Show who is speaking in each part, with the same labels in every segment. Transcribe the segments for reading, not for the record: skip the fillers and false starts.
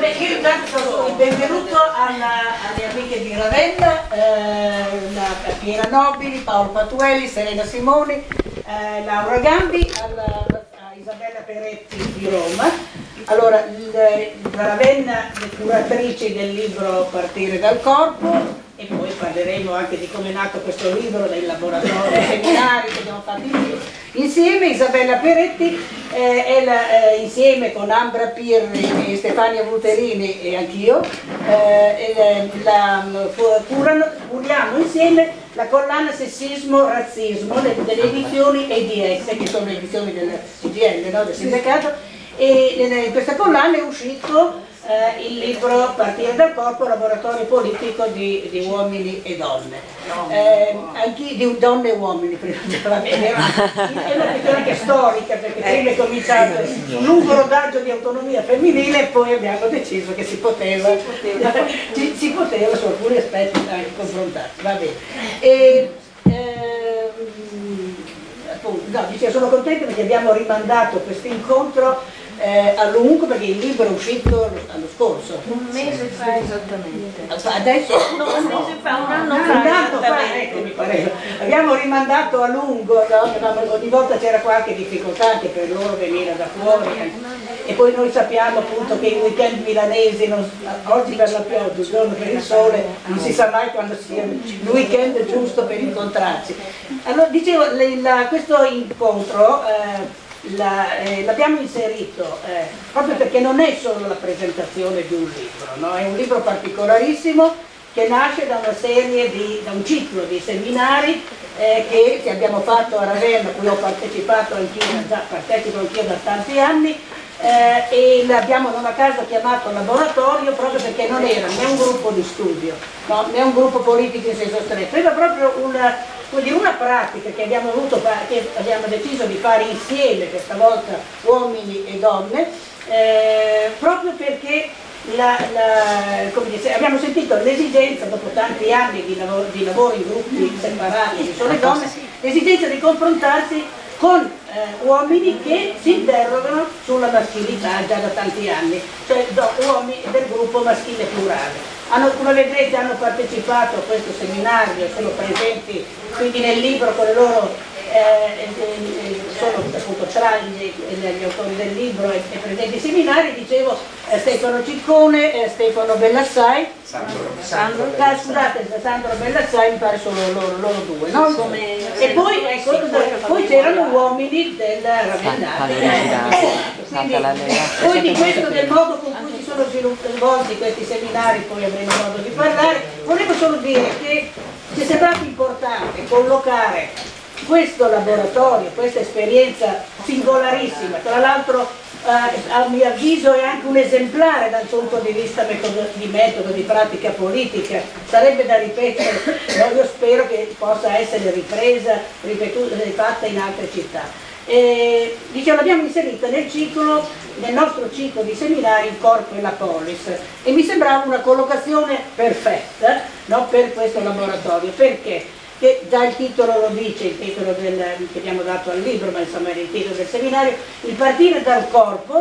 Speaker 1: io intanto do il benvenuto alle amiche di Ravenna, la Piera Nobili, Paolo Patuelli, Serena Simoni, Laura Gambi, a Isabella Peretti di Roma. Allora, da Ravenna, le curatrici del libro Partire dal corpo, e poi parleremo anche di come è nato questo libro, dei laboratori, dei seminari che abbiamo fatto insieme. Isabella Peretti insieme con Ambra Pirri e Stefania Vuterini e anch'io curiamo insieme la collana Sessismo, Razzismo delle edizioni EDS, che sono le edizioni del CGL, no? Del sindacato, e in questa collana è uscito il libro Partire dal corpo, laboratorio politico di uomini e donne, anche di donne e uomini, prima è una questione anche storica, perché prima è cominciato un lungo rodaggio di autonomia femminile e poi abbiamo deciso che si poteva su alcuni aspetti anche confrontare, va bene. No, dicevo, sono contenta perché abbiamo rimandato questo incontro a lungo, perché il libro è uscito l'anno scorso.
Speaker 2: Un mese fa esattamente.
Speaker 1: Adesso?
Speaker 2: No, un mese fa, un anno
Speaker 1: fa, ecco, mi pareva. Abbiamo rimandato a lungo, no? Ogni volta c'era qualche difficoltà anche per loro venire da fuori. E poi noi sappiamo appunto che i weekend milanesi, oggi per la pioggia, il giorno per il sole, non si sa mai quando sia il weekend giusto per incontrarci. Allora, dicevo, questo incontro l'abbiamo inserito proprio perché non è solo la presentazione di un libro, no? È un libro particolarissimo che nasce da una serie da un ciclo di seminari che abbiamo fatto a Ravenna, a cui ho partecipato anch'io, partecipo anch'io da tanti anni, e l'abbiamo non a caso chiamato laboratorio proprio perché non era né un gruppo di studio, no, né un gruppo politico in senso stretto, era proprio una pratica che abbiamo deciso di fare insieme, questa volta uomini e donne, proprio perché come dice, abbiamo sentito l'esigenza, dopo tanti anni di lavoro in gruppi separati di sole donne, l'esigenza di confrontarsi con uomini che si interrogano sulla maschilinità già da tanti anni, cioè uomini del gruppo maschile plurale. Come vedrete hanno partecipato a questo seminario, sono presenti quindi nel libro con le loro, sono appunto tra gli autori del libro e presenti ai seminari, dicevo Stefano Ciccone, Stefano Bellassai, Sandro Bellassai, mi pare sono loro due, no? E poi, poi c'erano uomini del Ravennate, poi di questo, del modo con cui si sono svolti questi seminari, poi avremo modo di parlare. Volevo solo dire che ci è sembrato importante collocare questo laboratorio, questa esperienza singolarissima, tra l'altro a mio avviso è anche un esemplare dal punto di vista di metodo, di pratica politica, sarebbe da ripetere, no? Io spero che possa essere rifatta in altre città. Dicevo, l'abbiamo inserita nel nostro ciclo di seminari Il corpo e la polis, e mi sembrava una collocazione perfetta, no, per questo laboratorio, perché già il titolo lo dice, il titolo che abbiamo dato al libro, ma insomma è il titolo del seminario, il partire dal corpo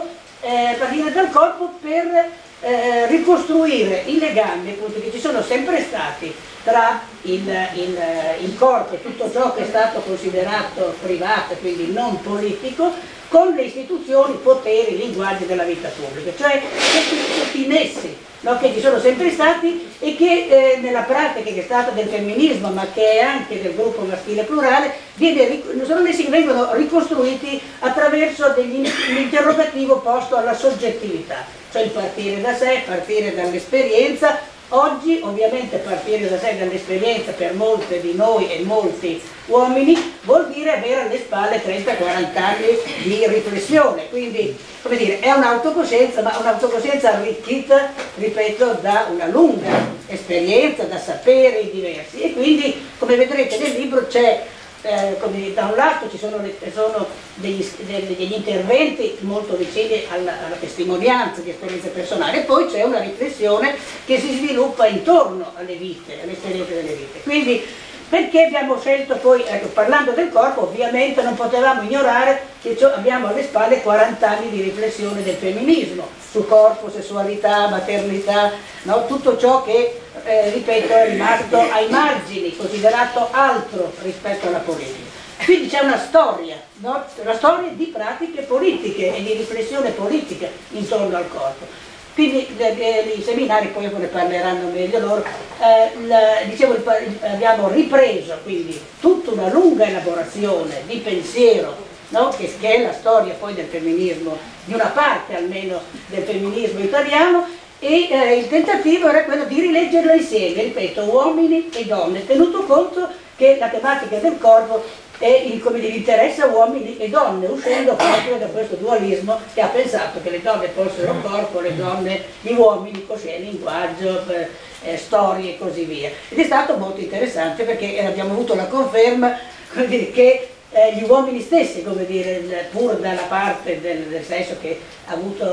Speaker 1: per ricostruire i legami appunto che ci sono sempre stati tra il corpo e tutto ciò che è stato considerato privato, quindi non politico, con le istituzioni, poteri, linguaggi della vita pubblica, cioè tutti i nessi, no, che ci sono sempre stati e che nella pratica che è stata del femminismo, ma che è anche del gruppo maschile plurale, sono nessi che vengono ricostruiti attraverso l'interrogativo posto alla soggettività, cioè il partire da sé, partire dall'esperienza. Oggi ovviamente partire da sé, dall'esperienza, per molte di noi e molti uomini vuol dire avere alle spalle 30-40 anni di riflessione, quindi come dire, è un'autocoscienza, ma un'autocoscienza arricchita, ripeto, da una lunga esperienza, da saperi diversi, e quindi come vedrete nel libro c'è da un lato ci sono degli interventi molto vicini alla testimonianza di esperienze personali, e poi c'è una riflessione che si sviluppa intorno alle vite, alle esperienze delle vite. Quindi Perché abbiamo scelto poi, ecco, parlando del corpo, ovviamente non potevamo ignorare che abbiamo alle spalle 40 anni di riflessione del femminismo, su corpo, sessualità, maternità, no? Tutto ciò che, ripeto, è rimasto ai margini, considerato altro rispetto alla politica. Quindi c'è una storia, no? Una storia di pratiche politiche e di riflessione politica intorno al corpo. Quindi i seminari poi ne parleranno meglio loro. Dicevo, abbiamo ripreso quindi tutta una lunga elaborazione di pensiero, no? che è la storia poi del femminismo, di una parte almeno del femminismo italiano, e il tentativo era quello di rileggerlo insieme, ripeto, uomini e donne, tenuto conto che la tematica del corpo come dire, interessa uomini e donne, uscendo proprio da questo dualismo che ha pensato che le donne fossero corpo, le donne gli uomini, così, linguaggio, storie e così via. Ed è stato molto interessante perché abbiamo avuto la conferma, come dire, che gli uomini stessi, come dire, pur dalla parte del sesso che ha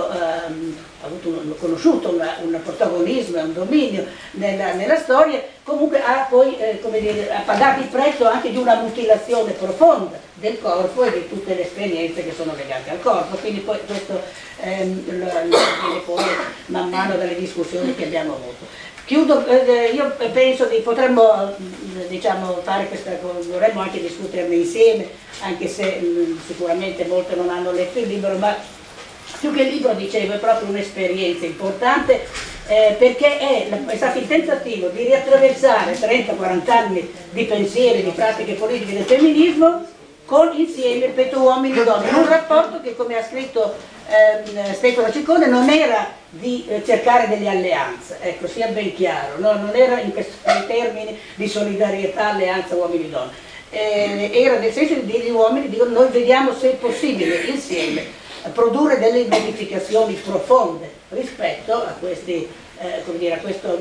Speaker 1: conosciuto un protagonismo e un dominio nella storia, comunque ha poi come dire, ha pagato il prezzo anche di una mutilazione profonda del corpo e di tutte le esperienze che sono legate al corpo. Quindi poi questo viene poi man mano dalle discussioni che abbiamo avuto. Chiudo, io penso che potremmo diciamo, fare questa cosa, dovremmo anche discuterne insieme, anche se sicuramente molte non hanno letto il libro, ma più che il libro, dicevo, è proprio un'esperienza importante, perché è stato il tentativo di riattraversare 30-40 anni di pensieri, di pratiche politiche del femminismo, con insieme, ripeto, uomini e donne, in un rapporto che, come ha scritto Stefano Ciccone, non era di cercare delle alleanze, ecco, sia ben chiaro, no? Non era in termini di solidarietà, alleanza uomini-donne, era nel senso di dire agli uomini, dicono, noi vediamo se è possibile insieme produrre delle modificazioni profonde rispetto a questi, come dire,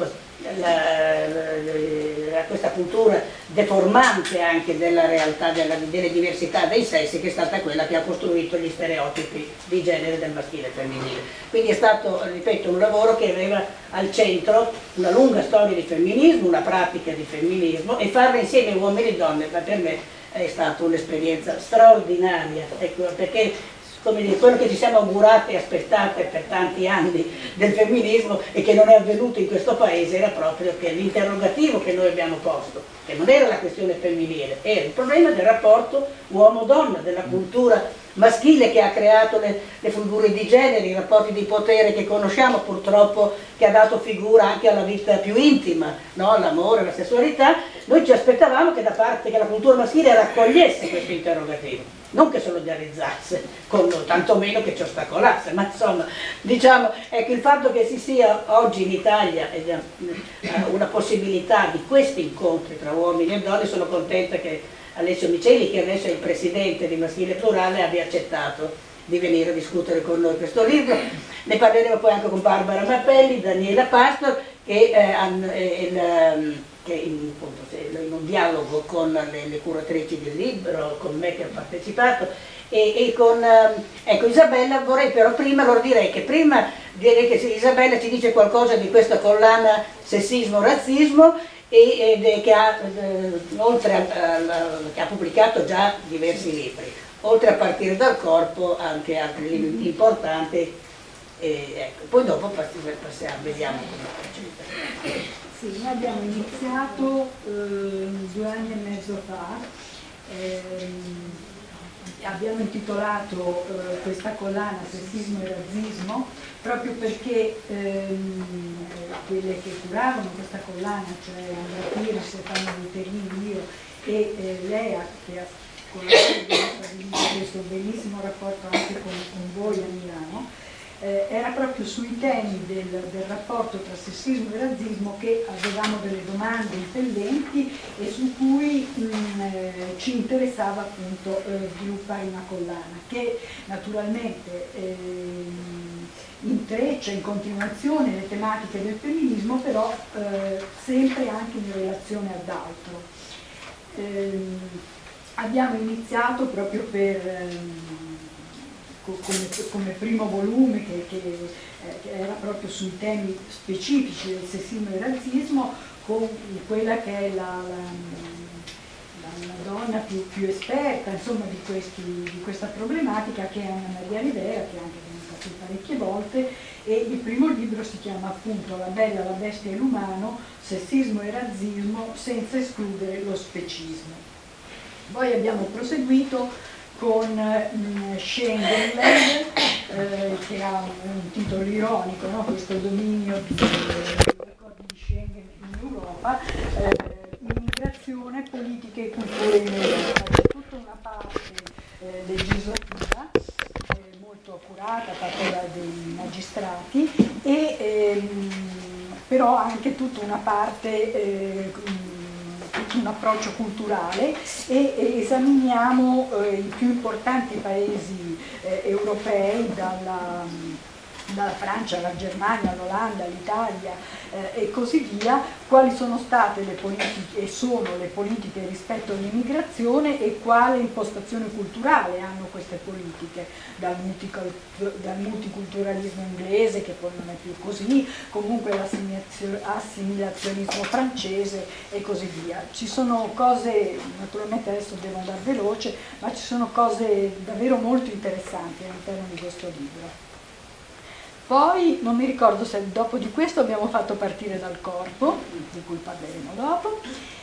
Speaker 1: a questa cultura deformante anche della realtà delle diversità dei sessi, che è stata quella che ha costruito gli stereotipi di genere del maschile e femminile. Quindi è stato, ripeto, un lavoro che aveva al centro una lunga storia di femminismo, una pratica di femminismo, e farla insieme uomini e donne, ma per me è stata un'esperienza straordinaria, ecco, perché come dire, quello che ci siamo augurati e aspettate per tanti anni del femminismo e che non è avvenuto in questo paese era proprio che l'interrogativo che noi abbiamo posto, che non era la questione femminile, era il problema del rapporto uomo-donna, della cultura maschile che ha creato le figure di genere, i rapporti di potere che conosciamo purtroppo, che ha dato figura anche alla vita più intima, no? L'amore, la sessualità. Noi ci aspettavamo che la cultura maschile raccogliesse questo interrogativo, non che solidarizzasse con noi, tantomeno che ci ostacolasse, ma insomma, diciamo, ecco, il fatto che si sia oggi in Italia una possibilità di questi incontri tra uomini e donne, sono contenta che Alessio Miceli, che adesso è il presidente di Maschile Plurale, abbia accettato di venire a discutere con noi questo libro. Ne parleremo poi anche con Barbara Mappelli, Daniela Pastor, che in un dialogo con le curatrici del libro, con me che ho partecipato, e con ecco, Isabella. Vorrei però prima, direi che Isabella ci dice qualcosa di questa collana Sessismo-Razzismo, che ha pubblicato già diversi libri, oltre a partire dal corpo anche altri libri importanti, ecco. Poi dopo passiamo, vediamo come procedere.
Speaker 3: Sì, noi abbiamo iniziato 2 anni e mezzo fa, abbiamo intitolato questa collana Sessismo e Razzismo proprio perché quelle che curavano questa collana, cioè Andrea Pira, Stefano Volterini, io e Lea, che ha collaborato questo bellissimo rapporto anche con voi a Milano, era proprio sui temi del rapporto tra sessismo e razzismo che avevamo delle domande impellenti e su cui ci interessava appunto sviluppare una collana che naturalmente intreccia in continuazione le tematiche del femminismo, però sempre anche in relazione ad altro. Abbiamo iniziato proprio come primo volume che era proprio sui temi specifici del sessismo e razzismo, con quella che è una donna più esperta, insomma, di questa problematica, che è Anna Maria Rivera, che è anche venuta qui parecchie volte, e il primo libro si chiama appunto La bella, la bestia e l'umano, sessismo e razzismo senza escludere lo specismo. Poi abbiamo proseguito con Schengen, che ha un titolo ironico, no? Questo dominio degli accordi di Schengen in Europa, immigrazione, politiche e culture in Europa. C'è tutta una parte legislativa molto accurata, fatta dai magistrati, e però anche tutta una parte tutto un approccio culturale, e esaminiamo i più importanti paesi europei, dalla Francia alla Germania, all'Olanda, all'Italia e così via, quali sono state le politiche e sono le politiche rispetto all'immigrazione e quale impostazione culturale hanno queste politiche, dal multiculturalismo inglese, che poi non è più così, comunque l'assimilazionismo francese e così via. Ci sono cose, naturalmente adesso devo andare veloce, ma ci sono cose davvero molto interessanti all'interno di questo libro. Poi non mi ricordo se dopo di questo abbiamo fatto Partire dal corpo, di cui parleremo dopo.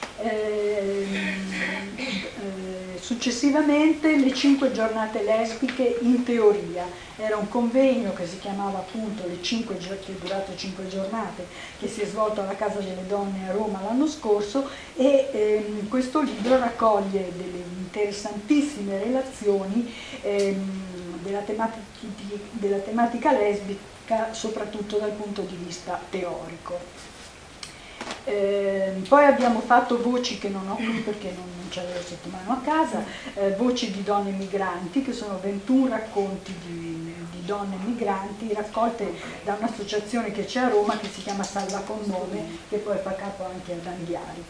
Speaker 3: Successivamente le 5 giornate lesbiche in teoria. Era un convegno che si chiamava appunto che è durato 5 giornate, che si è svolto alla Casa delle Donne a Roma l'anno scorso, e questo libro raccoglie delle interessantissime relazioni della tematica lesbica, soprattutto dal punto di vista teorico. Poi abbiamo fatto Voci, che non ho qui perché non c'avevo sotto mano a casa, Voci di donne migranti, che sono 21 racconti di donne migranti raccolte da un'associazione che c'è a Roma, che si chiama Salva con Nome, che poi fa capo anche ad Anghiari.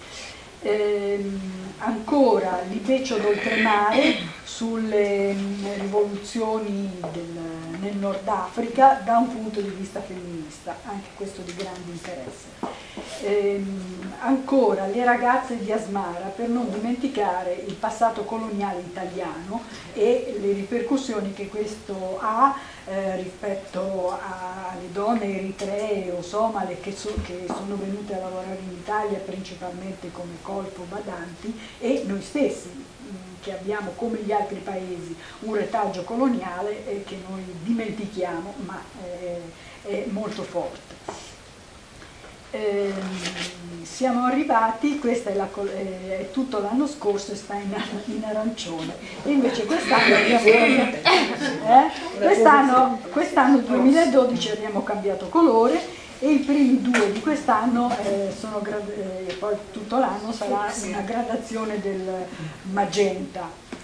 Speaker 3: Ancora Libeccio d'oltremare sulle rivoluzioni nel Nord Africa da un punto di vista femminista, anche questo di grande interesse. Ancora Le ragazze di Asmara, per non dimenticare il passato coloniale italiano e le ripercussioni che questo ha rispetto alle donne eritree o somale che sono venute a lavorare in Italia principalmente come colpo badanti, e noi stessi che abbiamo, come gli altri paesi, un retaggio coloniale che noi dimentichiamo, ma è molto forte. Siamo arrivati, questa è tutto l'anno scorso e sta in arancione, e invece quest'anno 2012 abbiamo cambiato colore, e i primi 2 di quest'anno e poi tutto l'anno sarà una gradazione del magenta.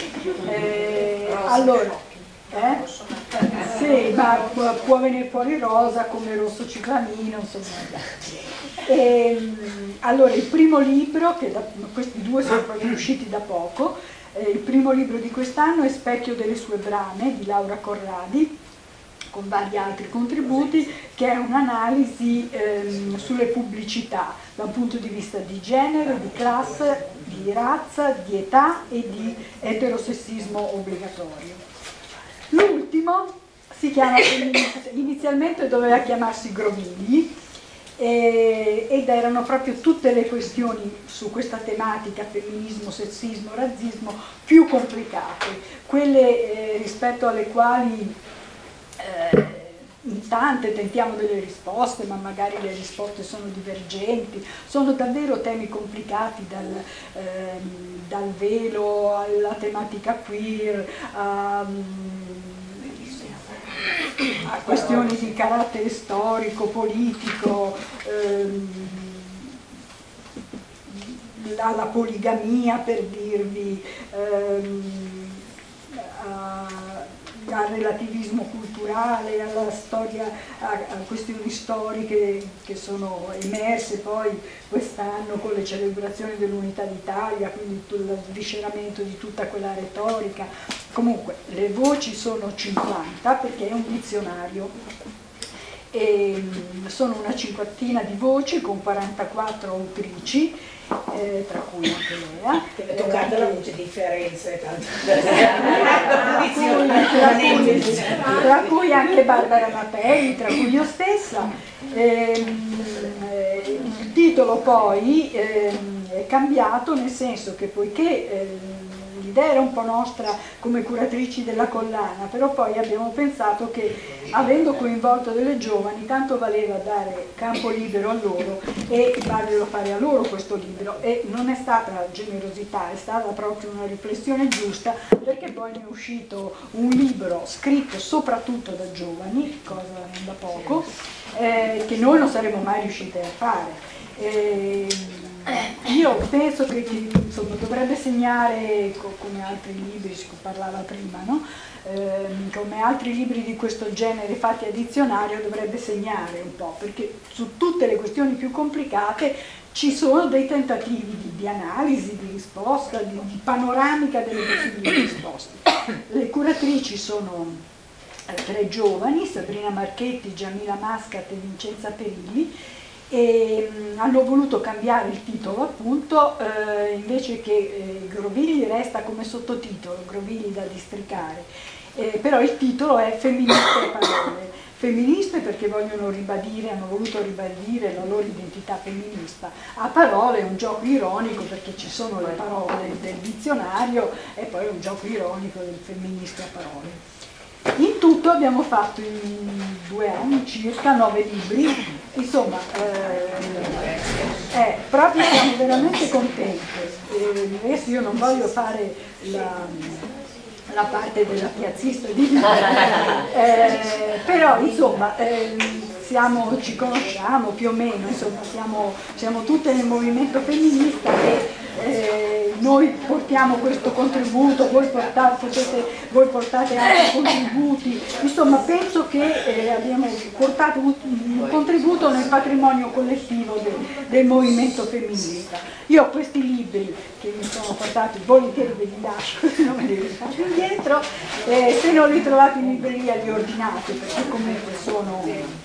Speaker 3: Allora, sì, ma può venire fuori rosa come rosso ciclamino, insomma. Allora, il primo libro, questi 2 sono proprio usciti da poco, il primo libro di quest'anno è Specchio delle sue brame di Laura Corradi, con vari altri contributi, che è un'analisi sulle pubblicità da un punto di vista di genere, di classe, di razza, di età e di eterosessismo obbligatorio. L'ultimo si chiama, inizialmente doveva chiamarsi Grovigli, ed erano proprio tutte le questioni su questa tematica, femminismo, sessismo, razzismo, più complicate, quelle rispetto alle quali in tante tentiamo delle risposte, ma magari le risposte sono divergenti. Sono davvero temi complicati, dal velo alla tematica queer, a questioni di carattere storico, politico, alla poligamia, per dirvi, al relativismo culturale, alla storia, a questioni storiche che sono emerse poi quest'anno con le celebrazioni dell'Unità d'Italia, quindi il svisceramento di tutta quella retorica. Comunque le voci sono 50 perché è un dizionario, e sono una cinquantina di voci con 44 autrici, tra cui anche Lea.
Speaker 1: Che è toccata la voce differenza e tanto.
Speaker 3: Tra cui anche Barbara Mapelli, tra cui io stessa. Il titolo poi è cambiato, nel senso che poiché l'idea era un po' nostra come curatrici della collana, però poi abbiamo pensato che avendo coinvolto delle giovani tanto valeva dare campo libero a loro e farglielo fare a loro questo libro, e non è stata generosità, è stata proprio una riflessione giusta, perché poi ne è uscito un libro scritto soprattutto da giovani, cosa non da poco, che noi non saremmo mai riusciti a fare. Io penso che insomma, dovrebbe segnare, come altri libri, si parlava prima, no? Come altri libri di questo genere fatti a dizionario, dovrebbe segnare un po', perché su tutte le questioni più complicate ci sono dei tentativi di analisi, di risposta, di panoramica delle possibili risposte. Le curatrici sono 3 giovani, Sabrina Marchetti, Giamila Mascat e Vincenza Perilli, e hanno voluto cambiare il titolo, appunto, invece che Grovigli resta come sottotitolo, Grovigli da districare, però il titolo è Femministe e parole. Femministe perché vogliono ribadire, hanno voluto ribadire la loro identità femminista, a parole è un gioco ironico perché ci sono le parole del dizionario e poi è un gioco ironico del femministe a parole. In tutto abbiamo fatto in 2 anni circa 9 libri, insomma, proprio siamo veramente contenti. Adesso io non voglio fare la parte della piazzista di però insomma ci conosciamo più o meno, insomma siamo tutte nel movimento femminista e noi portiamo questo contributo, voi portate altri contributi, insomma penso che abbiamo portato un contributo nel patrimonio collettivo del movimento femminista. Io ho questi libri che mi sono portati, volentieri ve li lascio, se non me li lascio indietro, se non li trovate in libreria li ordinate, perché comunque sono...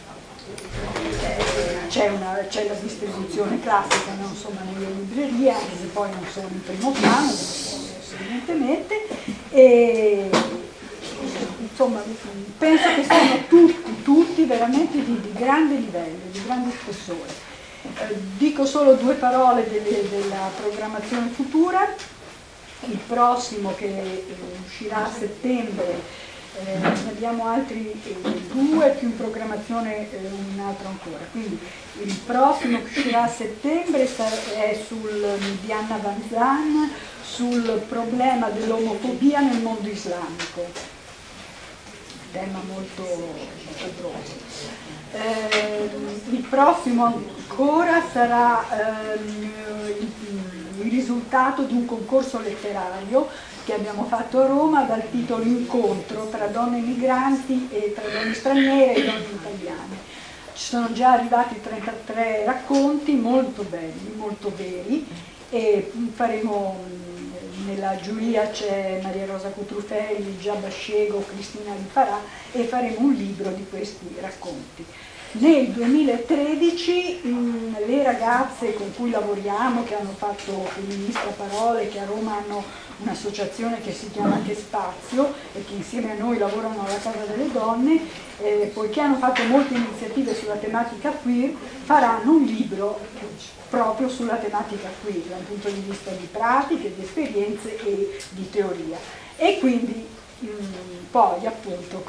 Speaker 3: c'è la distribuzione classica, no? Insomma, nelle librerie, anche se poi non sono in primo piano, evidentemente, e insomma penso che siano tutti veramente di grande livello, di grande spessore. Dico solo 2 parole della programmazione futura. Il prossimo, che uscirà a settembre, ne abbiamo altri 2 più in programmazione, un altro ancora, quindi il prossimo che uscirà a settembre è di Anna Vanzan sul problema dell'omofobia nel mondo islamico, tema molto sabroso. Il prossimo ancora sarà il risultato di un concorso letterario che abbiamo fatto a Roma dal titolo Incontro tra donne migranti e tra donne straniere e donne italiane. Ci sono già arrivati 33 racconti molto belli, molto veri, e faremo, nella giuria c'è Maria Rosa Cutrufelli, Giabba Scego, Cristina Di Farà, e faremo un libro di questi racconti. Nel 2013 le ragazze con cui lavoriamo, che hanno fatto Femministe a parole, che a Roma hanno un'associazione che si chiama Che Spazio e che insieme a noi lavorano alla Casa delle Donne, poiché hanno fatto molte iniziative sulla tematica queer, faranno un libro proprio sulla tematica queer, dal punto di vista di pratiche, di esperienze e di teoria. E quindi poi appunto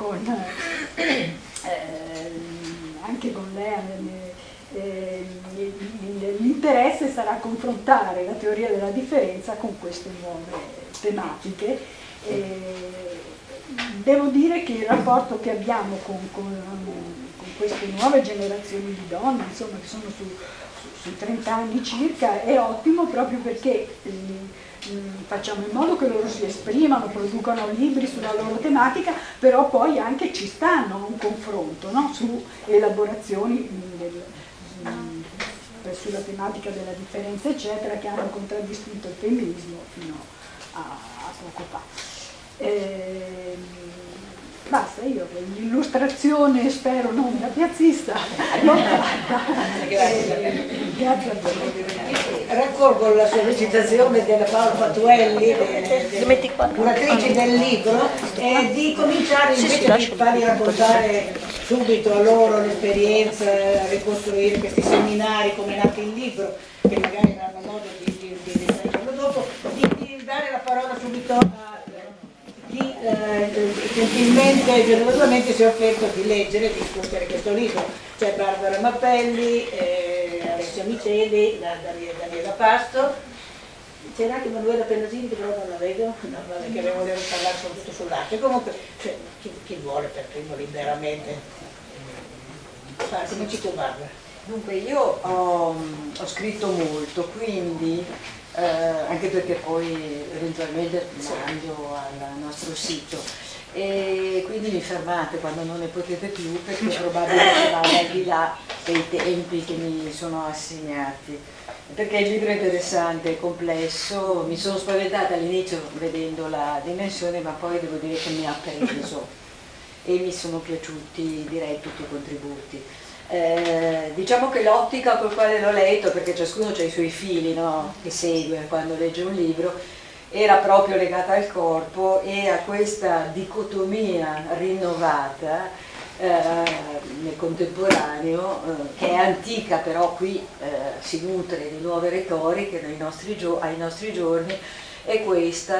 Speaker 3: anche con lei l'interesse sarà confrontare la teoria della differenza con queste nuove tematiche. Devo dire che il rapporto che abbiamo con queste nuove generazioni di donne, insomma, che sono sui 30 anni circa, è ottimo, proprio perché facciamo in modo che loro si esprimano, producano libri sulla loro tematica, però poi anche ci stanno un confronto, no? Su elaborazioni sulla tematica della differenza, eccetera, che hanno contraddistinto il femminismo fino a poco fa. Basta, io l'illustrazione, spero non da piazzista, l'ho fatta. Grazie a voi.
Speaker 1: Raccolgo la sollecitazione della Paola Fatuelli, curatrice del libro, di cominciare invece di fargli raccontare subito a loro l'esperienza, a ricostruire questi seminari, come è nato il libro, che magari avranno modo di leggerlo dopo, di dare la parola subito a chi gentilmente e generosamente si è offerto di leggere e discutere questo libro. C'è Barbara Mappelli, Alessia Miceli, Daniela Pasto, c'era anche Manuela Pennasini che però non la vedo, no, vabbè, che volevo parlare soprattutto sull'arte. Comunque, cioè, chi vuole per primo liberamente. Cominci tu, Barbara.
Speaker 4: Dunque io ho scritto molto, quindi anche perché poi eventualmente mando al nostro sito, e quindi mi fermate quando non ne potete più, perché probabilmente va al di là dei tempi che mi sono assegnati, perché il libro è interessante, è complesso. Mi sono spaventata all'inizio vedendo la dimensione, ma poi devo dire che mi ha preso e mi sono piaciuti, direi, tutti i contributi. Diciamo che l'ottica col quale l'ho letto, perché ciascuno ha i suoi fili, no? Che segue quando legge un libro, era proprio legata al corpo e a questa dicotomia rinnovata nel contemporaneo, che è antica, però qui si nutre di nuove retoriche ai nostri giorni, è questa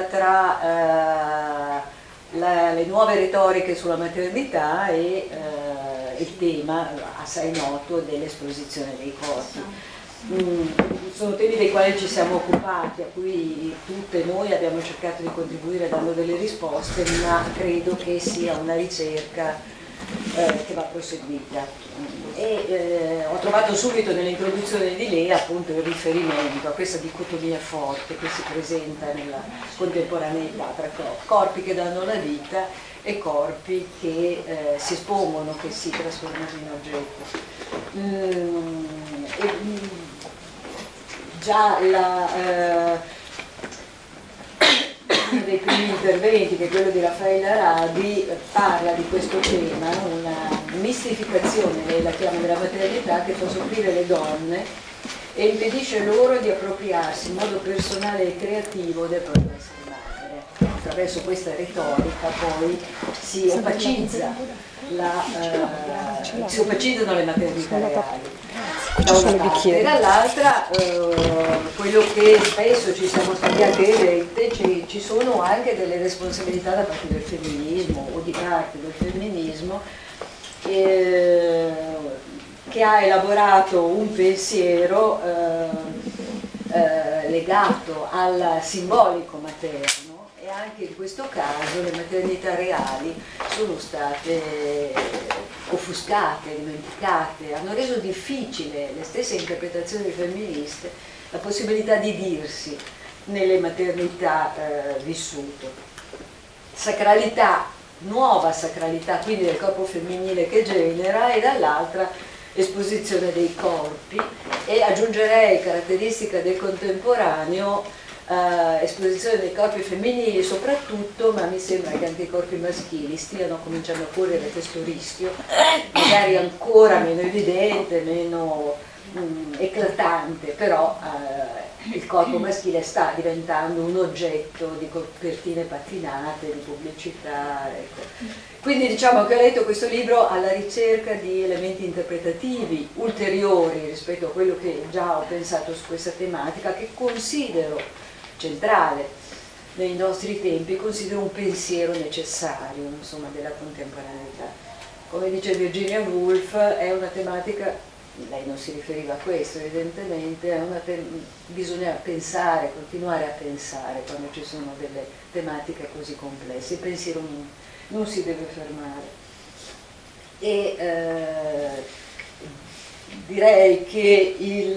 Speaker 4: tra le nuove retoriche sulla maternità e il tema assai noto dell'esposizione dei corpi. Sono temi dei quali ci siamo occupati, a cui tutte noi abbiamo cercato di contribuire dando delle risposte, ma credo che sia una ricerca che va proseguita. Ho trovato subito nell'introduzione di lei appunto il riferimento a questa dicotomia forte che si presenta nella contemporaneità tra corpi che danno la vita e corpi che si espongono, che si trasformano in oggetto. Già uno dei primi interventi, che è quello di Raffaella Radi, parla di questo tema, una mistificazione, lei la chiama, della maternità, che fa soffrire le donne e impedisce loro di appropriarsi in modo personale e creativo del proprio essere madre. Attraverso questa retorica poi si opacizzano le maternità reali da una parte, e dall'altra quello che spesso ci siamo stati anche dette, ci sono anche delle responsabilità da parte del femminismo o di parte del femminismo che ha elaborato un pensiero legato al simbolico materno, e anche in questo caso le maternità reali sono state offuscate, dimenticate, hanno reso difficile le stesse interpretazioni femministe la possibilità di dirsi nelle maternità vissute. Sacralità, nuova sacralità quindi del corpo femminile che genera, e dall'altra esposizione dei corpi, e aggiungerei caratteristica del contemporaneo, esposizione dei corpi femminili soprattutto, ma mi sembra che anche i corpi maschili stiano cominciando a correre questo rischio, magari ancora meno evidente, meno eclatante, però il corpo maschile sta diventando un oggetto di copertine patinate, di pubblicità, ecco. Quindi diciamo che ho letto questo libro alla ricerca di elementi interpretativi ulteriori rispetto a quello che già ho pensato su questa tematica, che considero centrale nei nostri tempi, considero un pensiero necessario, insomma, della contemporaneità. Come dice Virginia Woolf, è una tematica, lei non si riferiva a questo evidentemente, bisogna pensare, continuare a pensare quando ci sono delle tematiche così complesse, il pensiero non si deve fermare. E direi che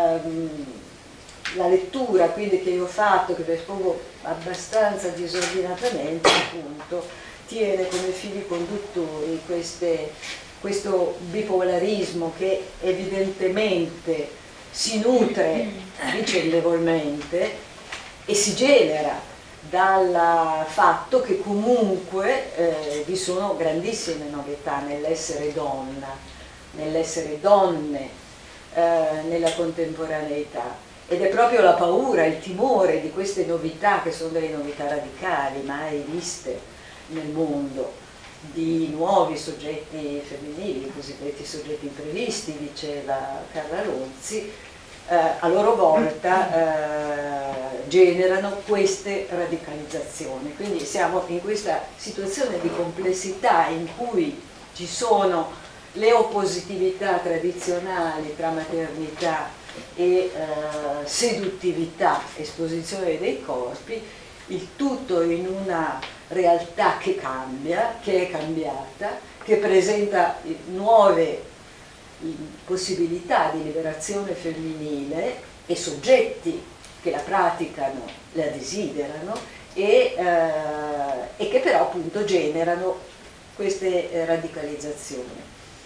Speaker 4: la lettura quindi che io ho fatto, che vi espongo abbastanza disordinatamente, appunto, tiene come fili conduttori questo bipolarismo che evidentemente si nutre vicendevolmente e si genera dal fatto che comunque vi sono grandissime novità nell'essere donna, nell'essere donne nella contemporaneità. Ed è proprio la paura, il timore di queste novità, che sono delle novità radicali, mai viste nel mondo, di nuovi soggetti femminili, i cosiddetti soggetti imprevisti, diceva Carla Ronzi, a loro volta generano queste radicalizzazioni. Quindi siamo in questa situazione di complessità in cui ci sono le oppositività tradizionali tra maternità e seduttività, esposizione dei corpi, il tutto in una realtà che cambia, che è cambiata, che presenta nuove possibilità di liberazione femminile e soggetti che la praticano, la desiderano e che però appunto generano queste radicalizzazioni.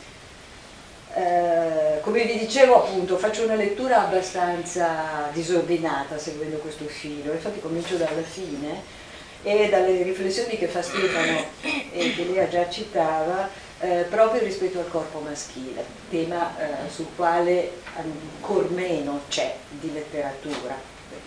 Speaker 4: Come vi dicevo, appunto, faccio una lettura abbastanza disordinata seguendo questo filo, infatti comincio dalla fine e dalle riflessioni che fa Stefano e che lei già citava proprio rispetto al corpo maschile, tema sul quale ancor meno c'è di letteratura.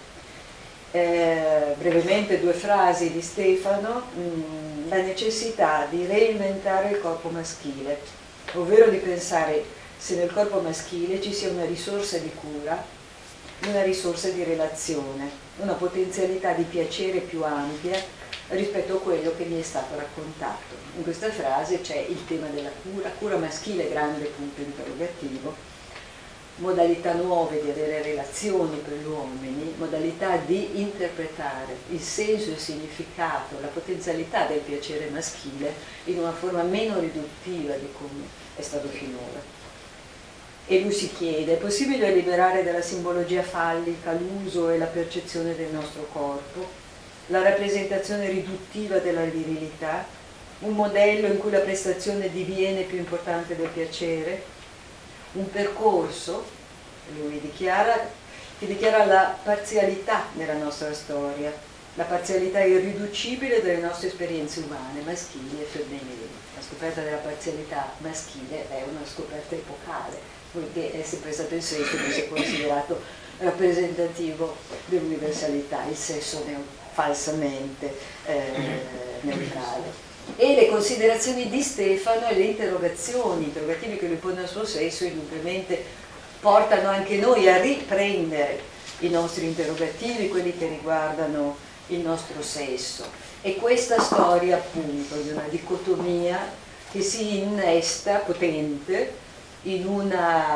Speaker 4: Brevemente due frasi di Stefano: la necessità di reinventare il corpo maschile, ovvero di pensare se nel corpo maschile ci sia una risorsa di cura, una risorsa di relazione, una potenzialità di piacere più ampia rispetto a quello che mi è stato raccontato. In questa frase c'è il tema della cura maschile, grande punto interrogativo, modalità nuove di avere relazioni per gli uomini, modalità di interpretare il senso, il significato, la potenzialità del piacere maschile in una forma meno riduttiva di come è stato finora. E lui si chiede: è possibile liberare dalla simbologia fallica l'uso e la percezione del nostro corpo, la rappresentazione riduttiva della virilità, un modello in cui la prestazione diviene più importante del piacere, un percorso, lui dichiara, che dichiara la parzialità della nostra storia, la parzialità irriducibile delle nostre esperienze umane, maschili e femminili. La scoperta della parzialità maschile è una scoperta epocale, poiché è sempre stato il sesso che si è considerato rappresentativo dell'universalità, il sesso falsamente neutrale. E le considerazioni di Stefano e le interrogativi che lui pone al suo sesso indubbiamente portano anche noi a riprendere i nostri interrogativi, quelli che riguardano il nostro sesso. E questa storia appunto di una dicotomia che si innesta potente in un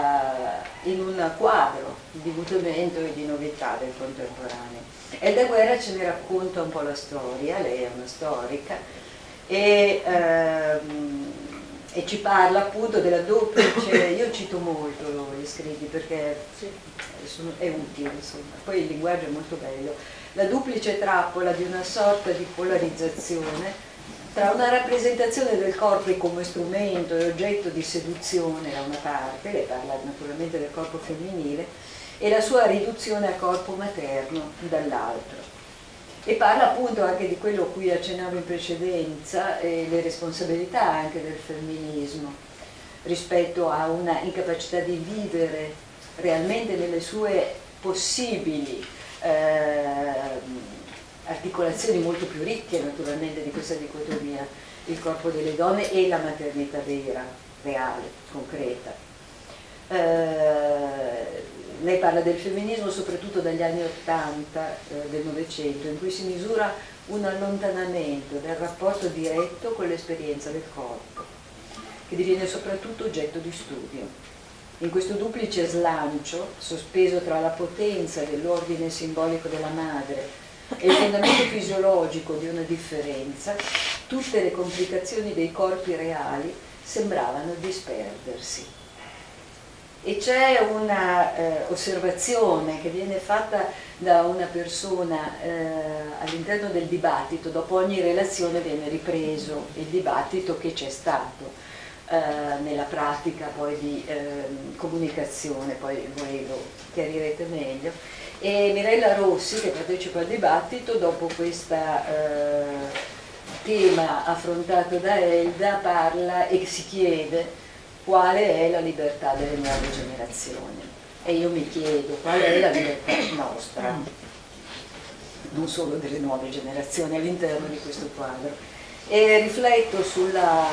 Speaker 4: quadro di mutamento e di novità del contemporaneo. Elda Guerra ce ne racconta un po' la storia, lei è una storica, e ci parla appunto della duplice, io cito molto gli scritti perché è utile, insomma, poi il linguaggio è molto bello, la duplice trappola di una sorta di polarizzazione tra una rappresentazione del corpo come strumento e oggetto di seduzione da una parte, lei parla naturalmente del corpo femminile, e la sua riduzione a corpo materno dall'altro. E parla appunto anche di quello a cui accennavo in precedenza, le responsabilità anche del femminismo rispetto a una incapacità di vivere realmente nelle sue possibili articolazioni molto più ricche naturalmente di questa dicotomia, il corpo delle donne e la maternità vera, reale, concreta. Lei parla del femminismo soprattutto dagli anni '80 del Novecento, in cui si misura un allontanamento del rapporto diretto con l'esperienza del corpo, che diviene soprattutto oggetto di studio. In questo duplice slancio, sospeso tra la potenza dell'ordine simbolico della madre e il fondamento fisiologico di una differenza, tutte le complicazioni dei corpi reali sembravano disperdersi. E c'è una osservazione che viene fatta da una persona all'interno del dibattito, dopo ogni relazione viene ripreso il dibattito che c'è stato nella pratica poi di comunicazione, poi voi lo chiarirete meglio. E Mirella Rossi, che partecipa al dibattito, dopo questo tema affrontato da Elda, parla e si chiede quale è la libertà delle nuove generazioni. E io mi chiedo qual è la libertà nostra, non solo delle nuove generazioni, all'interno di questo quadro. E rifletto sulla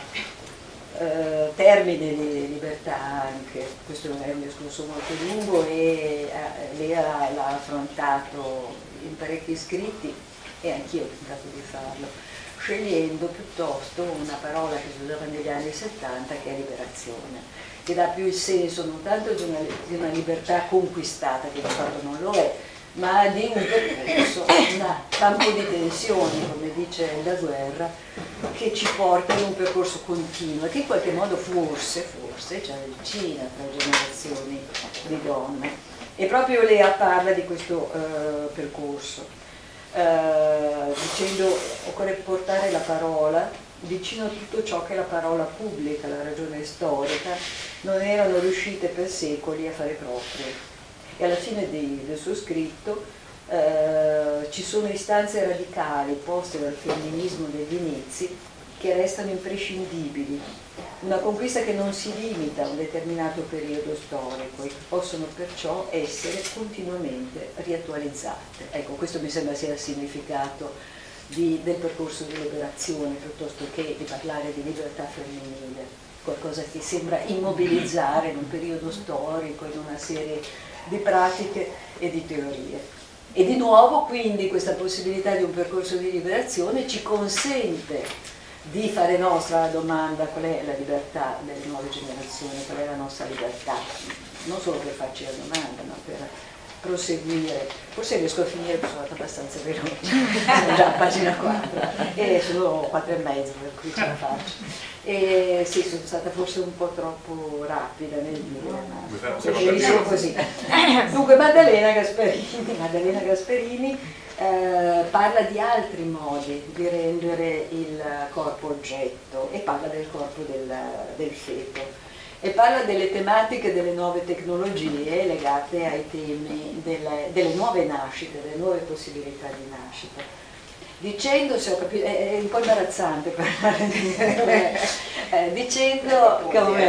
Speaker 4: termine di libertà anche, questo è un discorso molto lungo e Lea l'ha affrontato in parecchi scritti e anch'io ho tentato di farlo, scegliendo piuttosto una parola che si usava negli anni 70 che è liberazione, che dà più il senso non tanto di una libertà conquistata, che di fatto non lo è, ma di un percorso, un campo di tensioni, come dice la Guerra, che ci porta in un percorso continuo e che in qualche modo forse ci avvicina tra generazioni di donne. E proprio Lea parla di questo percorso, dicendo occorre portare la parola vicino a tutto ciò che la parola pubblica, la ragione storica, non erano riuscite per secoli a fare proprio. E alla fine del suo scritto ci sono istanze radicali poste dal femminismo degli inizi che restano imprescindibili, una conquista che non si limita a un determinato periodo storico e che possono perciò essere continuamente riattualizzate. Ecco, questo mi sembra sia il significato del percorso di liberazione, piuttosto che di parlare di libertà femminile, qualcosa che sembra immobilizzare in un periodo storico, in una serie di pratiche e di teorie. E di nuovo quindi questa possibilità di un percorso di liberazione ci consente di fare nostra la domanda: qual è la libertà delle nuove generazioni, qual è la nostra libertà, non solo per farci la domanda, ma per proseguire. Forse riesco a finire perché sono andata abbastanza veloce, sono già a pagina 4 e sono 4 e mezzo, per cui ce la faccio. E sì, sono stata forse un po' troppo rapida nel dire, ma preferisco così. Dunque Maddalena Gasperini parla di altri modi di rendere il corpo oggetto e parla del corpo del feto e parla delle tematiche delle nuove tecnologie legate ai temi delle nuove nascite, delle nuove possibilità di nascita, dicendo, se ho capito, è un po' imbarazzante parlare dicendo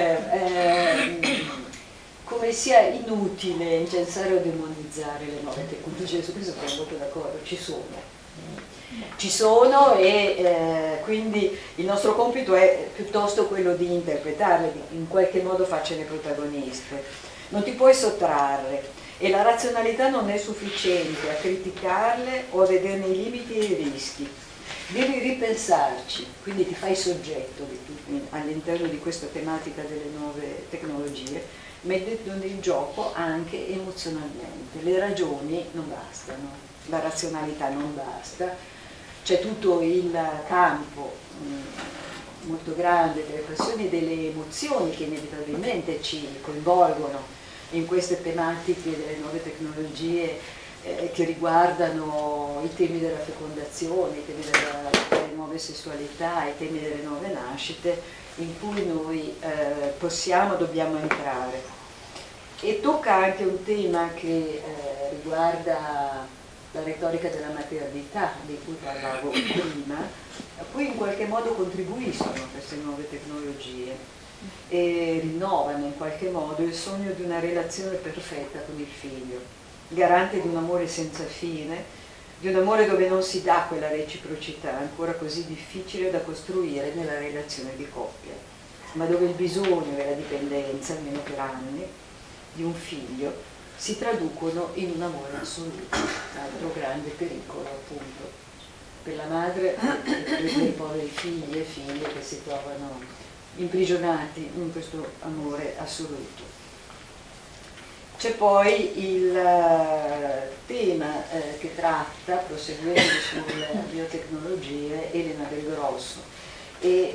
Speaker 4: come sia inutile incensare o demonizzare le nuove tecnologie. Su questo sono molto d'accordo, ci sono e quindi il nostro compito è piuttosto quello di interpretarle, di in qualche modo farcene protagoniste. Non ti puoi sottrarre e la razionalità non è sufficiente a criticarle o a vederne i limiti e i rischi. Devi ripensarci, quindi ti fai soggetto all'interno di questa tematica delle nuove tecnologie, mettendo in gioco anche emozionalmente. Le ragioni non bastano, la razionalità non basta, c'è tutto il campo molto grande delle passioni e delle emozioni che inevitabilmente ci coinvolgono in queste tematiche delle nuove tecnologie che riguardano i temi della fecondazione, i temi delle nuove sessualità, i temi delle nuove nascite, in cui noi dobbiamo entrare. E tocca anche un tema che riguarda la retorica della maternità, di cui parlavo prima, a cui in qualche modo contribuiscono queste nuove tecnologie e rinnovano in qualche modo il sogno di una relazione perfetta con il figlio, garante di un amore senza fine, di un amore dove non si dà quella reciprocità ancora così difficile da costruire nella relazione di coppia, ma dove il bisogno e la dipendenza, almeno per anni, di un figlio si traducono in un amore assoluto, altro grande pericolo appunto per la madre e per i poveri figli e figlie che si trovano imprigionati in questo amore assoluto. C'è poi il tema che tratta, proseguendo sulle biotecnologie, Elena Del Grosso, e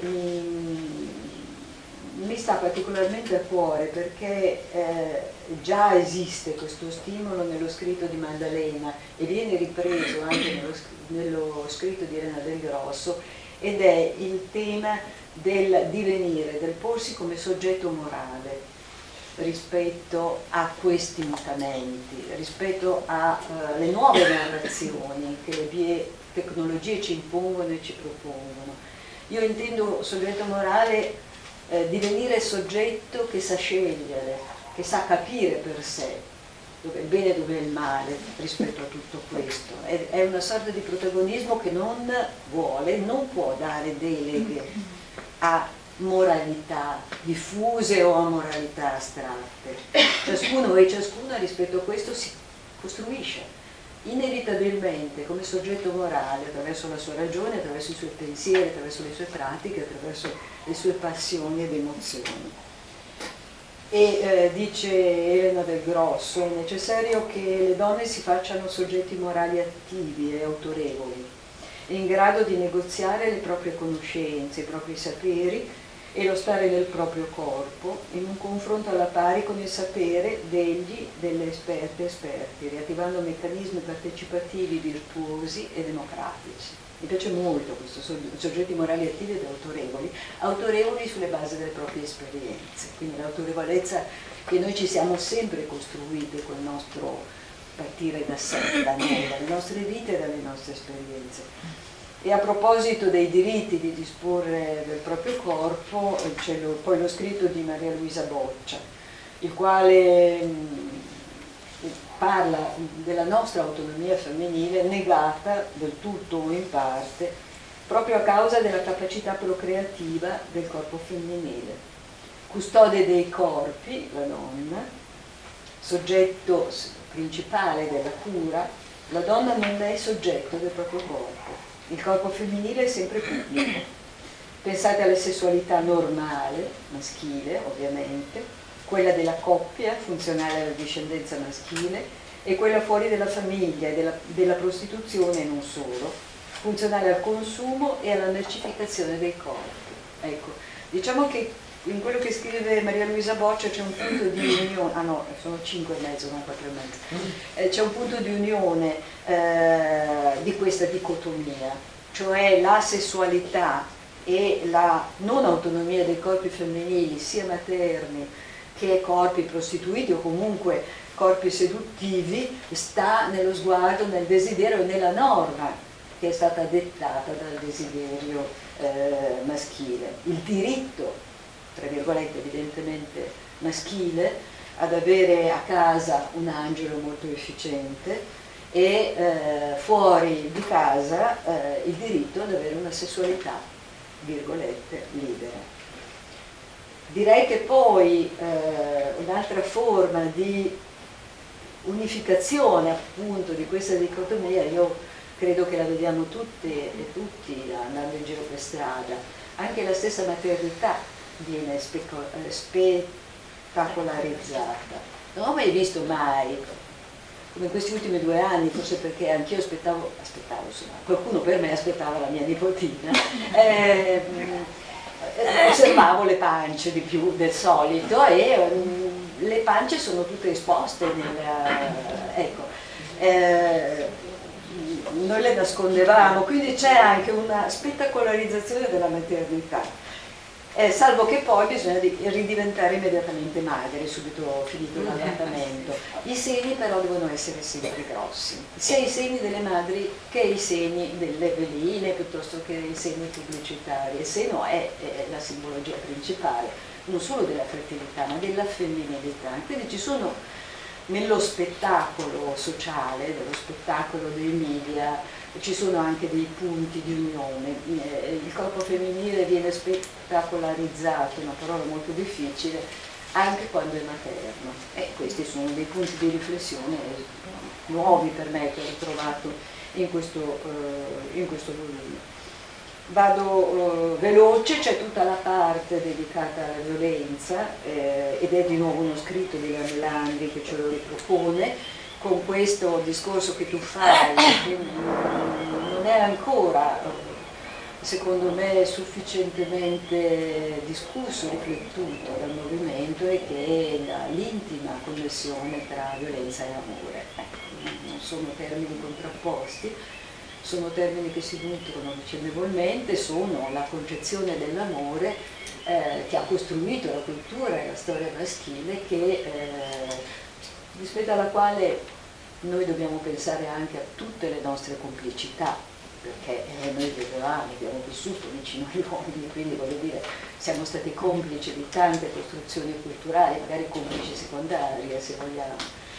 Speaker 4: mi sta particolarmente a cuore perché già esiste questo stimolo nello scritto di Maddalena e viene ripreso anche nello scritto di Elena Del Grosso, ed è il tema del divenire, del porsi come soggetto morale rispetto a questi mutamenti, rispetto alle nuove narrazioni che le tecnologie ci impongono e ci propongono. Io intendo soggetto morale divenire soggetto che sa scegliere, che sa capire per sé dove è il bene e dove è il male rispetto a tutto questo. È una sorta di protagonismo che non vuole, non può dare deleghe a moralità diffuse o a moralità astratte. Ciascuno e ciascuna rispetto a questo si costruisce inevitabilmente come soggetto morale attraverso la sua ragione, attraverso i suoi pensieri, attraverso le sue pratiche, attraverso le sue passioni ed emozioni. E dice Elena Del Grosso, è necessario che le donne si facciano soggetti morali attivi e autorevoli, in grado di negoziare le proprie conoscenze, i propri saperi e lo stare nel proprio corpo in un confronto alla pari con il sapere delle esperte e esperti, riattivando meccanismi partecipativi virtuosi e democratici. Mi piace molto questo, soggetti morali attivi ed autorevoli sulle basi delle proprie esperienze, quindi l'autorevolezza che noi ci siamo sempre costruite col nostro partire da sé, da noi, dalle nostre vite e dalle nostre esperienze. E a proposito dei diritti di disporre del proprio corpo, c'è poi lo scritto di Maria Luisa Boccia, il quale parla della nostra autonomia femminile negata del tutto o in parte proprio a causa della capacità procreativa del corpo femminile. Custode dei corpi, la donna, soggetto principale della cura, la donna non è soggetto del proprio corpo. Il corpo femminile è sempre pubblico. Pensate alla sessualità normale, maschile ovviamente, quella della coppia, funzionale alla discendenza maschile, e quella fuori della famiglia e della prostituzione e non solo, funzionale al consumo e alla mercificazione dei corpi. Ecco, diciamo che in quello che scrive Maria Luisa Boccia c'è un punto di unione, sono 5 e mezzo, non 4 e mezzo, c'è un punto di unione di questa dicotomia, cioè la sessualità e la non autonomia dei corpi femminili, sia materni che corpi prostituiti o comunque corpi seduttivi, sta nello sguardo, nel desiderio e nella norma che è stata dettata dal desiderio maschile. Il diritto, tra virgolette evidentemente maschile, ad avere a casa un angelo molto efficiente e fuori di casa il diritto ad avere una sessualità, virgolette, libera. Direi che poi un'altra forma di unificazione appunto di questa dicotomia, io credo che la vediamo tutte e tutti andando in giro per strada, anche la stessa maternità viene spettacolarizzata. Non ho mai visto come in questi ultimi 2 anni, forse perché anch'io aspettavo insomma, qualcuno per me aspettava la mia nipotina, osservavo le pance di più del solito e le pance sono tutte esposte noi le nascondevamo, quindi c'è anche una spettacolarizzazione della maternità, salvo che poi bisogna ridiventare immediatamente magre subito finito l'allattamento. I seni però devono essere sempre grossi, sia i seni delle madri che i seni delle veline piuttosto che i seni pubblicitari. Il seno è la simbologia principale non solo della fertilità ma della femminilità, quindi ci sono nello spettacolo sociale, dello spettacolo dei media, ci sono anche dei punti di unione. Il corpo femminile viene spettacolarizzato, una parola molto difficile, anche quando è materno, e questi sono dei punti di riflessione nuovi per me che ho trovato in questo volume. Vado veloce, c'è tutta la parte dedicata alla violenza ed è di nuovo uno scritto di Landri che ce lo ripropone con questo discorso che tu fai, che non è ancora secondo me sufficientemente discusso, riflettuto dal movimento, e che è l'intima connessione tra violenza e amore. Non sono termini contrapposti, sono termini che si nutrono vicendevolmente, sono la concezione dell'amore che ha costruito la cultura e la storia maschile, rispetto alla quale noi dobbiamo pensare anche a tutte le nostre complicità, perché noi vedevamo, abbiamo vissuto vicino agli uomini, quindi voglio dire, siamo stati complici di tante costruzioni culturali, magari complici secondarie se vogliamo.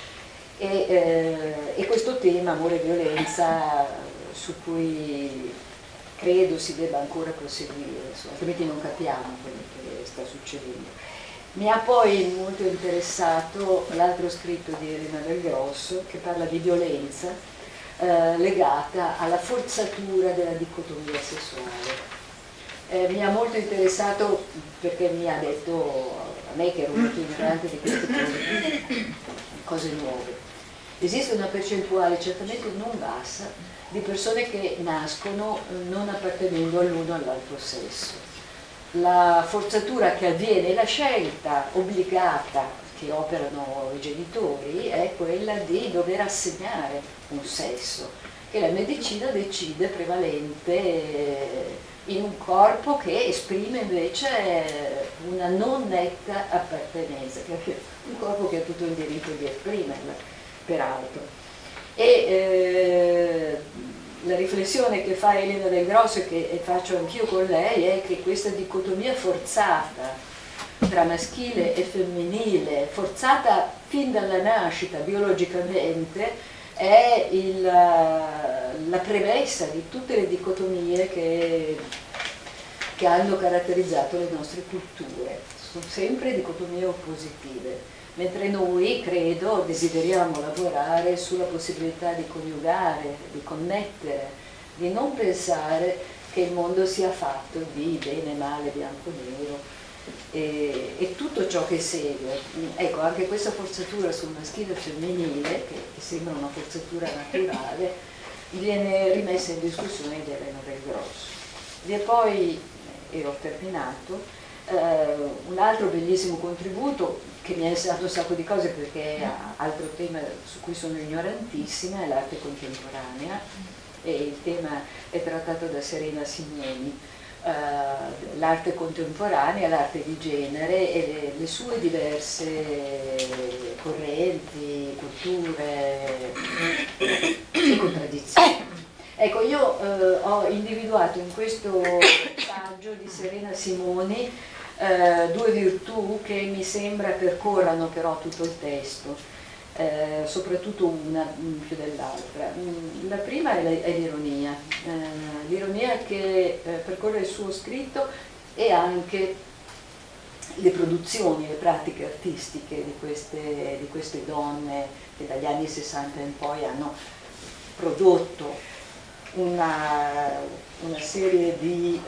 Speaker 4: E questo tema, amore e violenza, su cui credo si debba ancora proseguire, altrimenti non capiamo quello che sta succedendo. Mi ha poi molto interessato l'altro scritto di Elena Del Grosso, che parla di violenza legata alla forzatura della dicotomia sessuale. Mi ha molto interessato perché mi ha detto, a me che ero molto ignorante di queste cose nuove, esiste una percentuale certamente non bassa di persone che nascono non appartenendo all'uno o all'altro sesso. La forzatura che avviene, la scelta obbligata che operano i genitori è quella di dover assegnare un sesso, che la medicina decide prevalente in un corpo che esprime invece una non netta appartenenza, un corpo che ha tutto il diritto di esprimerla, peraltro. E la riflessione che fa Elena Del Grosso e che faccio anch'io con lei è che questa dicotomia forzata tra maschile e femminile, forzata fin dalla nascita biologicamente, è la premessa di tutte le dicotomie che hanno caratterizzato le nostre culture. Sono sempre dicotomie oppositive. Mentre noi, credo, desideriamo lavorare sulla possibilità di coniugare, di connettere, di non pensare che il mondo sia fatto di bene, male, bianco, nero e tutto ciò che segue. Ecco, anche questa forzatura sul maschile e femminile, che sembra una forzatura naturale, viene rimessa in discussione da Elena Del Grosso. Vi è poi, e ho terminato, un altro bellissimo contributo che mi ha insegnato un sacco di cose, perché è altro tema su cui sono ignorantissima, è l'arte contemporanea, e il tema è trattato da Serena Simoni, l'arte contemporanea, l'arte di genere e le sue diverse correnti, culture e contraddizioni. Ecco, io ho individuato in questo saggio di Serena Simoni due virtù che mi sembra percorrano però tutto il testo, soprattutto una più dell'altra. La prima è l'ironia, l'ironia che percorre il suo scritto e anche le produzioni, le pratiche artistiche di queste donne che dagli anni 60 in poi hanno prodotto una serie di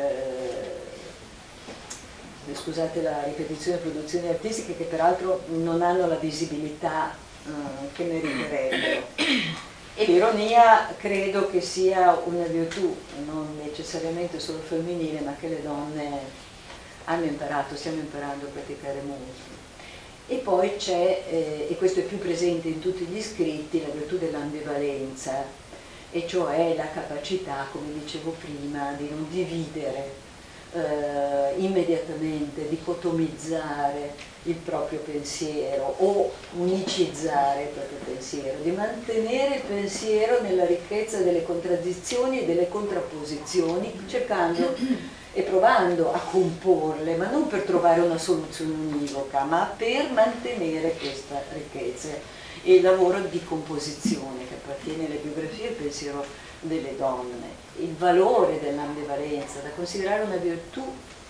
Speaker 4: scusate la ripetizione, produzioni artistiche che peraltro non hanno la visibilità che meriterebbero. E l'ironia credo che sia una virtù non necessariamente solo femminile, ma che le donne hanno imparato, stiamo imparando a praticare molto. E poi c'è, e questo è più presente in tutti gli scritti, la virtù dell'ambivalenza, e cioè la capacità, come dicevo prima, di non dividere immediatamente, dicotomizzare il proprio pensiero o unicizzare il proprio pensiero, di mantenere il pensiero nella ricchezza delle contraddizioni e delle contrapposizioni, cercando e provando a comporle, ma non per trovare una soluzione univoca, ma per mantenere questa ricchezza. E il lavoro di composizione che appartiene alle biografie e al pensiero delle donne, il valore dell'ambivalenza da considerare una virtù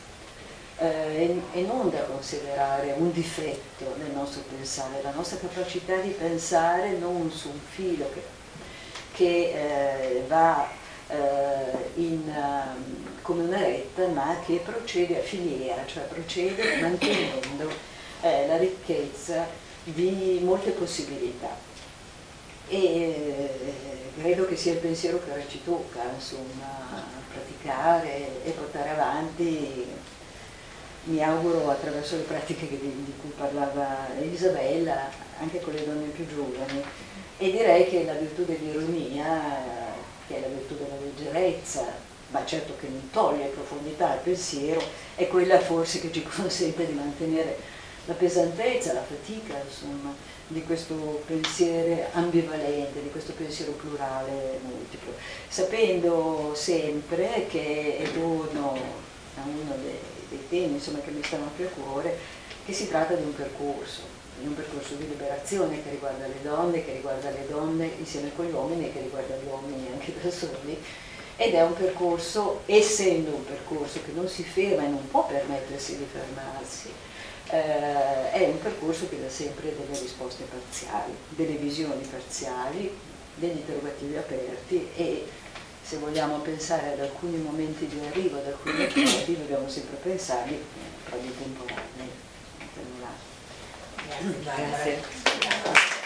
Speaker 4: e non da considerare un difetto nel nostro pensare, la nostra capacità di pensare non su un filo che va come una retta, ma che procede a filiera, cioè procede mantenendo la ricchezza di molte possibilità. E credo che sia il pensiero che ora ci tocca, insomma, praticare e portare avanti, mi auguro, attraverso le pratiche di cui parlava Isabella, anche con le donne più giovani. E direi che la virtù dell'ironia che è la virtù della leggerezza, ma certo che non toglie profondità al pensiero, è quella forse che ci consente di mantenere la pesantezza, la fatica, insomma, di questo pensiero ambivalente, di questo pensiero plurale multiplo, sapendo sempre che, e torno a uno dei temi, insomma, che mi stanno più a cuore, che si tratta di un percorso di liberazione che riguarda le donne insieme con gli uomini e che riguarda gli uomini anche da soli, ed è un percorso, essendo un percorso che non si ferma e non può permettersi di fermarsi, è un percorso che dà sempre delle risposte parziali, delle visioni parziali, degli interrogativi aperti, e se vogliamo pensare ad alcuni momenti di arrivo, ad alcuni approdi, dobbiamo sempre pensarli approdi temporanei.
Speaker 1: Grazie.